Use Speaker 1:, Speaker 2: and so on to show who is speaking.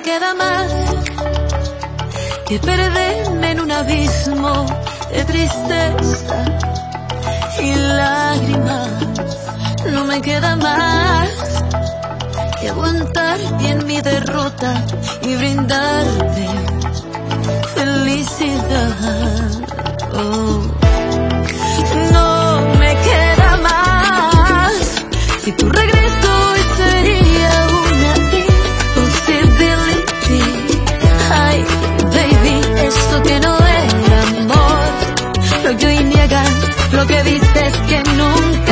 Speaker 1: queda más que perderme en un abismo de tristeza y lágrimas. No me queda más que aguantar bien mi derrota y brindarte felicidad. Oh. No me queda más. Si tu regreso hoy sería una imposibility. Ay, baby, esto que no era amor, lo que hoy niegas, lo que dices que nunca